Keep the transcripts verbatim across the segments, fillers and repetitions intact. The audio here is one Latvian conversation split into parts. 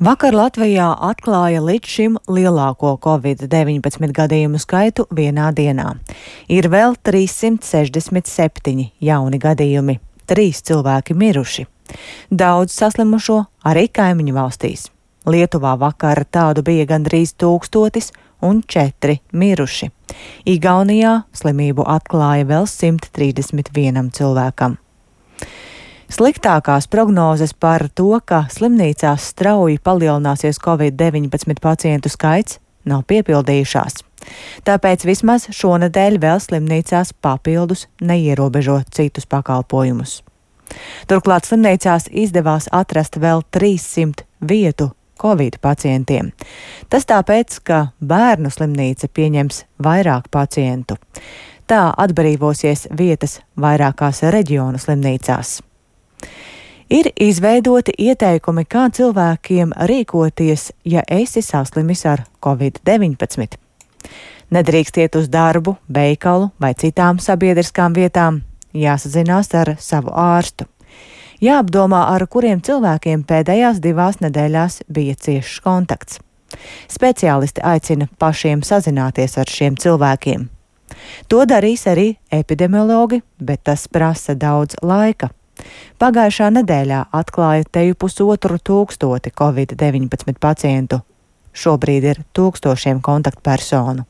Vakar Latvijā atklāja līdz šim lielāko covid deviņpadsmit gadījumu skaitu vienā dienā. Ir vēl trīssimt sešdesmit septiņi jauni gadījumi, trīs cilvēki miruši. Daudz saslimušo arī kaimiņu valstīs. Lietuvā vakar tādu bija gandrīz tūkstotis un četri miruši. Igaunijā slimību atklāja vēl simt trīsdesmit vienam cilvēkam. Sliktākās prognozes par to, ka slimnīcās strauji palielināsies covid deviņpadsmit pacientu skaits, nav piepildījušās. Tāpēc vismaz šonedēļ vēl slimnīcās papildus neierobežo citus pakalpojumus. Turklāt slimnīcās izdevās atrast vēl trīssimt vietu covid pacientiem. Tas tāpēc, ka bērnu slimnīca pieņems vairāk pacientu. Tā atbrīvosies vietas vairākās reģionu slimnīcās. Ir izveidoti ieteikumi, kā cilvēkiem rīkoties, ja esi saslimis ar covid deviņpadsmit. Nedrīkst iet uz darbu, veikalu vai citām sabiedriskām vietām, jāsazinās ar savu ārstu. Jāapdomā, ar kuriem cilvēkiem pēdējās divās nedēļās bija ciešs kontakts. Speciālisti aicina pašiem sazināties ar šiem cilvēkiem. To darīs arī epidemiologi, bet tas prasa daudz laika. Pagājušā nedēļā atklāja teju pusotru tūkstoti covid deviņpadsmit pacientu. Šobrīd ir tūkstošiem kontaktpersonu.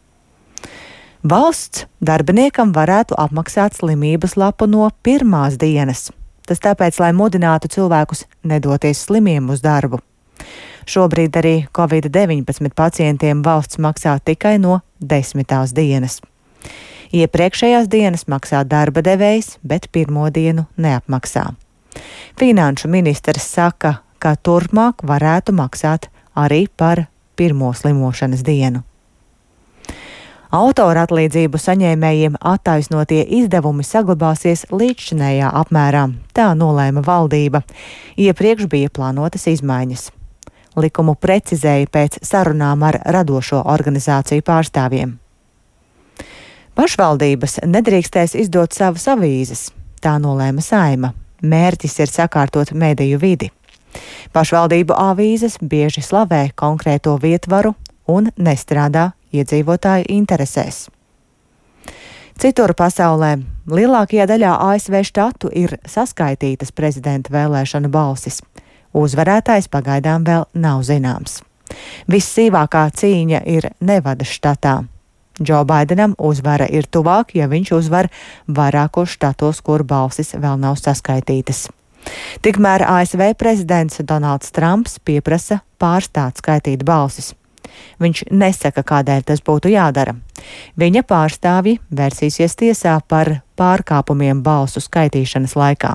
Valsts darbiniekam varētu apmaksāt slimības lapu no pirmās dienas. Tas tāpēc, lai mudinātu cilvēkus nedoties slimiem uz darbu. Šobrīd arī covid deviņpadsmit pacientiem valsts maksā tikai no desmitās dienas. Iepriekšējās dienas maksā darba devējs, bet pirmo dienu neapmaksā. Finanšu ministrs saka, ka turpmāk varētu maksāt arī par pirmo slimošanas dienu. Autora atlīdzību saņēmējiem attaisnotie izdevumi saglabāsies līdzšinējā apmērā, tā nolēma valdība. Iepriekš bija plānotas izmaiņas. Likumu precizēja pēc sarunām ar radošo organizāciju pārstāvjiem. Pašvaldības nedrīkstēs izdot savas avīzes, tā nolēma Saeima. Mērķis ir sakārtot mediju vidi. Pašvaldību avīzes bieži slavē konkrēto vietvaru un nestrādā iedzīvotāju interesēs. Citur pasaulē lielākajā daļā A S V štatu ir saskaitītas prezidenta vēlēšanu balsis. Uzvarētājs pagaidām vēl nav zināms. Vissīvākā cīņa ir Nevadas štatā. Džo Baidenam uzvara ir tuvāk, ja viņš uzvar vairākos štatos, kur balsis vēl nav saskaitītas. Tikmēr A S V prezidents Donalds Trumps pieprasa pārstāt skaitīt balsis. Viņš nesaka, kādēļ tas būtu jādara. Viņa pārstāvji vērsīsies tiesā par pārkāpumiem balsu skaitīšanas laikā.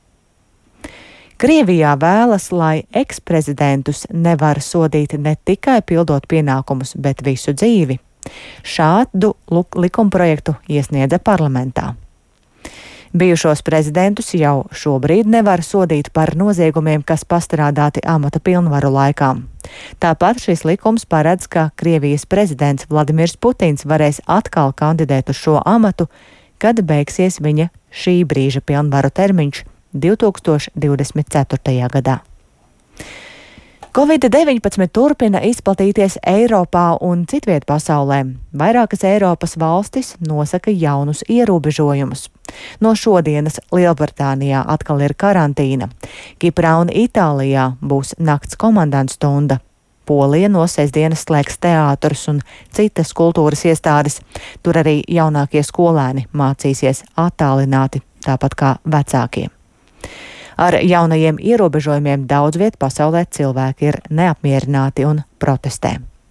Krievijā vēlas, lai eksprezidentus nevar sodīt ne tikai pildot pienākumus, bet visu dzīvi. Šādu likumprojektu iesniedza parlamentā. Bijušos prezidentus jau šobrīd nevar sodīt par noziegumiem, kas pastrādāti amata pilnvaru laikā. Tāpat šis likums paredz, ka Krievijas prezidents Vladimirs Putins varēs atkal kandidēt uz šo amatu, kad beigsies viņa šī brīža pilnvaru termiņš divi tūkstoši divdesmit ceturtajā gadā. covid deviņpadsmit turpina izplatīties Eiropā un citviet pasaulē. Vairākas Eiropas valstis nosaka jaunus ierobežojumus. No šodienas Lielbritānijā atkal ir karantīna. Kiprā un Itālijā būs nakts komandants stunda. Polija no sestdienas slēgs teātrus un citas kultūras iestādes. Tur arī jaunākie skolēni mācīsies attālināti, tāpat kā vecākie. Ar jaunajiem ierobežojumiem daudz viet pasaulē cilvēki ir neapmierināti un protestē.